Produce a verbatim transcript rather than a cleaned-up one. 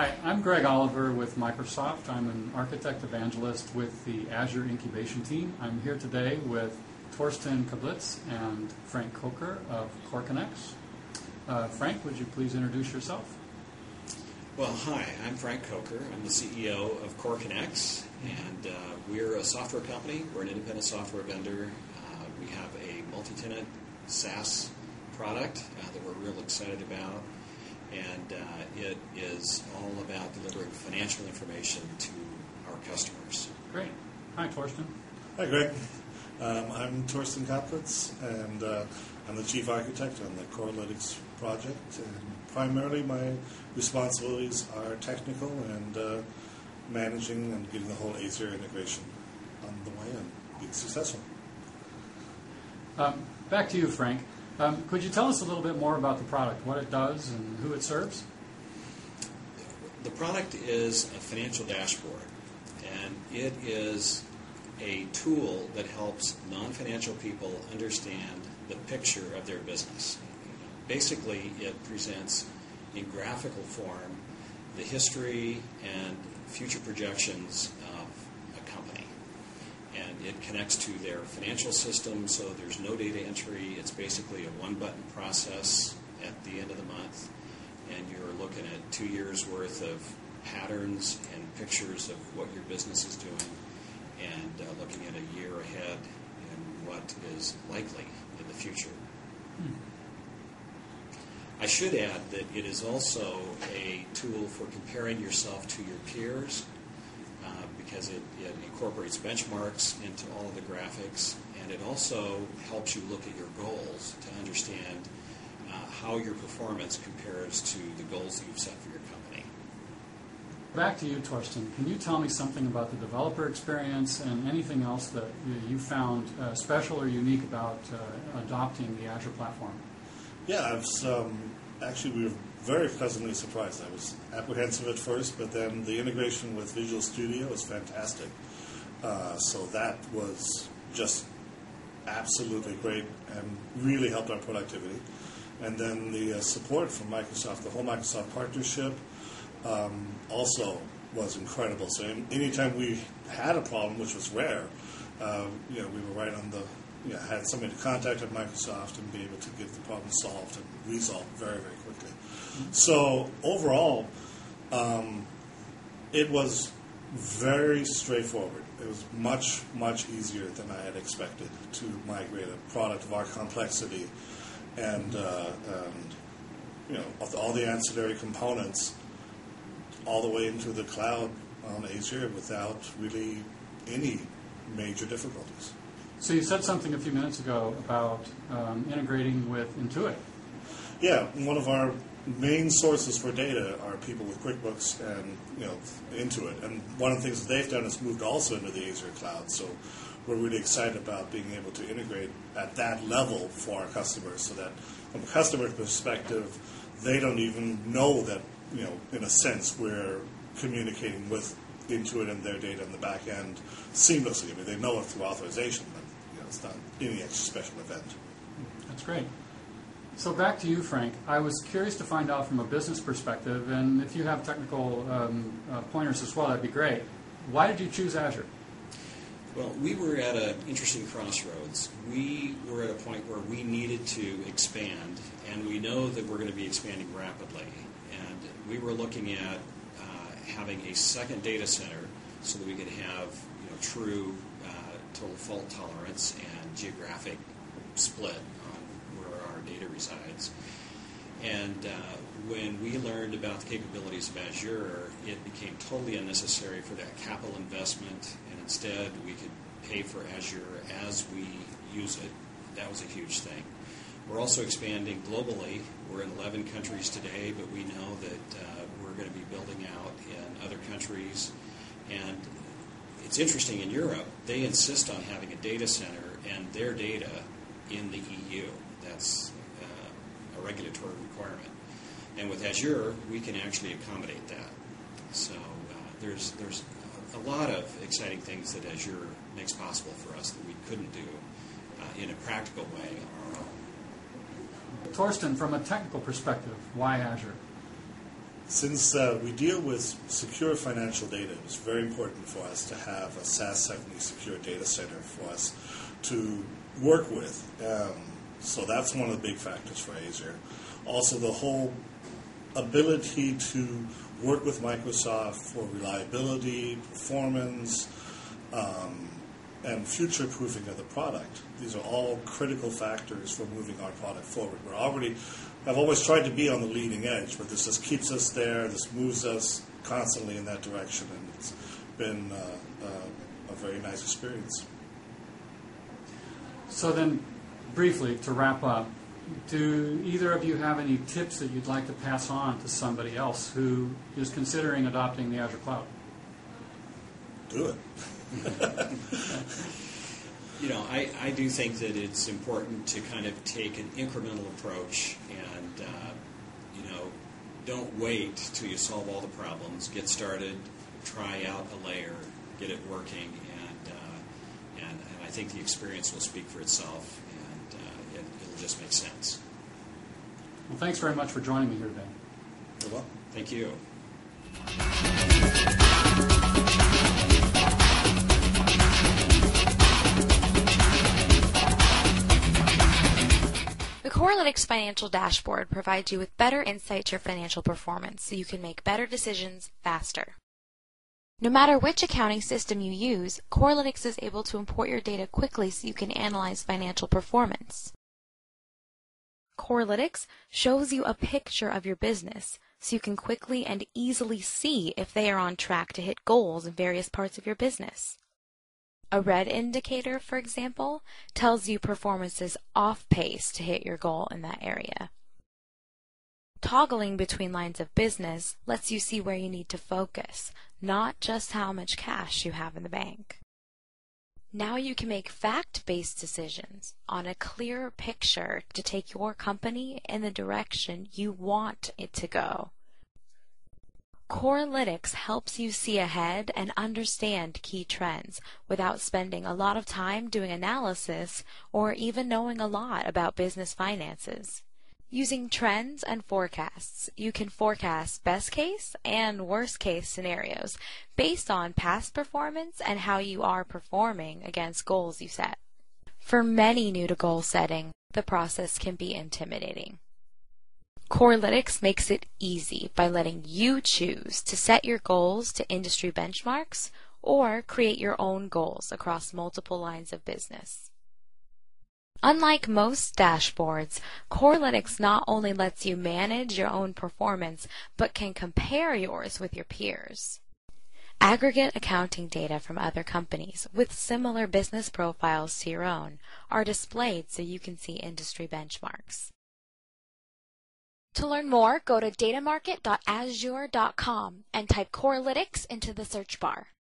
Hi, I'm Greg Oliver with Microsoft. I'm an architect evangelist with the Azure Incubation Team. I'm here today with Torsten Kablitz and Frank Kocher of CoreConnex. Uh, Frank, would you please introduce yourself? Well, hi, I'm Frank Kocher. I'm the C E O of CoreConnex, and uh, we're a software company. We're an independent software vendor. Uh, we have a multi-tenant SaaS product uh, that we're real excited about. And uh, it is all about delivering financial information to our customers. Great. Hi, Torsten. Hi, Greg. Um, I'm Torsten Kaplitz, and uh, I'm the chief architect on the Corelytics project. And primarily, my responsibilities are technical and uh, managing and getting the whole Azure integration on the way and being successful. Um, back to you, Frank. Um, could you tell us a little bit more about the product, what it does and who it serves? The product is a financial dashboard, and it is a tool that helps non-financial people understand the picture of their business. Basically, it presents in graphical form the history and future projections of a company. And it connects to their financial system, so there's no data entry. It's basically a one-button process at the end of the month, and you're looking at two years' worth of patterns and pictures of what your business is doing, and uh, looking at a year ahead and what is likely in the future. Hmm. I should add that it is also a tool for comparing yourself to your peers, Uh, because it, it incorporates benchmarks into all of the graphics, and it also helps you look at your goals to understand uh, how your performance compares to the goals that you've set for your company. Back to you, Torsten. Can you tell me something about the developer experience and anything else that you found uh, special or unique about uh, adopting the Azure platform? Yeah, I was um, actually we were very pleasantly surprised. I was apprehensive at first, but then the integration with Visual Studio was fantastic. Uh, so that was just absolutely great and really helped our productivity. And then the uh, support from Microsoft, the whole Microsoft partnership, um, also was incredible. So in, anytime we had a problem, which was rare, uh, you know, we were right on the, you know, had somebody to contact at Microsoft and be able to get the problem solved and resolved very, very quickly. So overall, um, it was very straightforward. It was much, much easier than I had expected to migrate a product of our complexity and, uh, and you know, of the, all the ancillary components all the way into the cloud on Azure without really any major difficulties. So you said something a few minutes ago about um, integrating with Intuit. Yeah, one of our main sources for data are people with QuickBooks and, you know, Intuit. And one of the things that they've done is moved also into the Azure cloud. So we're really excited about being able to integrate at that level for our customers, so that from a customer perspective, they don't even know that, you know, in a sense, we're communicating with Intuit and their data in the back end seamlessly. I mean, they know it through authorization, but you know, it's not any extra special event. That's great. So back to you, Frank. I was curious to find out from a business perspective, and if you have technical um, uh, pointers as well, that'd be great. Why did you choose Azure? Well, we were at an interesting crossroads. We were at a point where we needed to expand, and we know that we're going to be expanding rapidly. And we were looking at uh, having a second data center so that we could have, you know, true uh, total fault tolerance and geographic split data resides. And uh, when we learned about the capabilities of Azure, it became totally unnecessary for that capital investment, and instead we could pay for Azure as we use it. That was a huge thing. We're also expanding globally. We're in eleven countries today, but we know that uh, we're going to be building out in other countries. And it's interesting, in Europe, they insist on having a data center and their data in the E U. That's uh, a regulatory requirement. And with Azure, we can actually accommodate that. So uh, there's there's a lot of exciting things that Azure makes possible for us that we couldn't do uh, in a practical way on our own. Torsten, from a technical perspective, why Azure? since uh, we deal with secure financial data, it's very important for us to have a S A S seventy secure data center for us to work with. Um, so that's one of the big factors for Azure. Also, the whole ability to work with Microsoft for reliability, performance, um, and future-proofing of the product. These are all critical factors for moving our product forward. We're already, I've always tried to be on the leading edge, but this just keeps us there. This moves us constantly in that direction, and it's been uh, uh, a very nice experience. So then, briefly, to wrap up, do either of you have any tips that you'd like to pass on to somebody else who is considering adopting the Azure Cloud? Do it. You know, I, I do think that it's important to kind of take an incremental approach and, uh, you know, don't wait till you solve all the problems. Get started, try out a layer, get it working, and uh, and, and I think the experience will speak for itself, and uh, it, it'll just make sense. Well, thanks very much for joining me here today. You're welcome. Thank you. The Corelytics Financial Dashboard provides you with better insight to your financial performance so you can make better decisions faster. No matter which accounting system you use, Corelytics is able to import your data quickly so you can analyze financial performance. Corelytics shows you a picture of your business so you can quickly and easily see if they are on track to hit goals in various parts of your business. A red indicator, for example, tells you performance is off pace to hit your goal in that area. Toggling between lines of business lets you see where you need to focus, not just how much cash you have in the bank. Now you can make fact-based decisions on a clearer picture to take your company in the direction you want it to go. Corelytics helps you see ahead and understand key trends without spending a lot of time doing analysis or even knowing a lot about business finances. Using trends and forecasts, you can forecast best case and worst case scenarios based on past performance and how you are performing against goals you set. For many new to goal setting, the process can be intimidating. Corelytics makes it easy by letting you choose to set your goals to industry benchmarks or create your own goals across multiple lines of business. Unlike most dashboards, Corelytics not only lets you manage your own performance, but can compare yours with your peers. Aggregate accounting data from other companies with similar business profiles to your own are displayed so you can see industry benchmarks. To learn more, go to datamarket dot azure dot com and type Corelytics into the search bar.